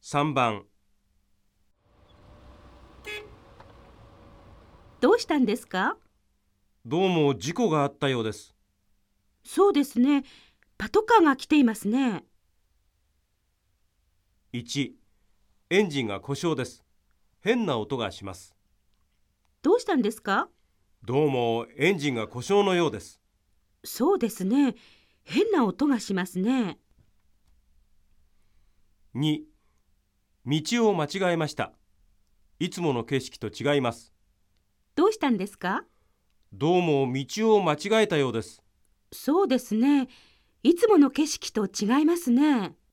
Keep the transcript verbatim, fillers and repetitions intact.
さんばん。 どうしたんですか？ どうも事故があったようです。 そうですね。パトカーが来ていますね。 いち、エンジンが故障です。変な音がします。 どうしたんですか？ どうもエンジンが故障のようです。 そうですね。変な音がしますね。 に、道を間違えました。いつもの景色と違います。 どうしたんですか？ どうも道を間違えたようです。 そうですね。いつもの景色と違いますね。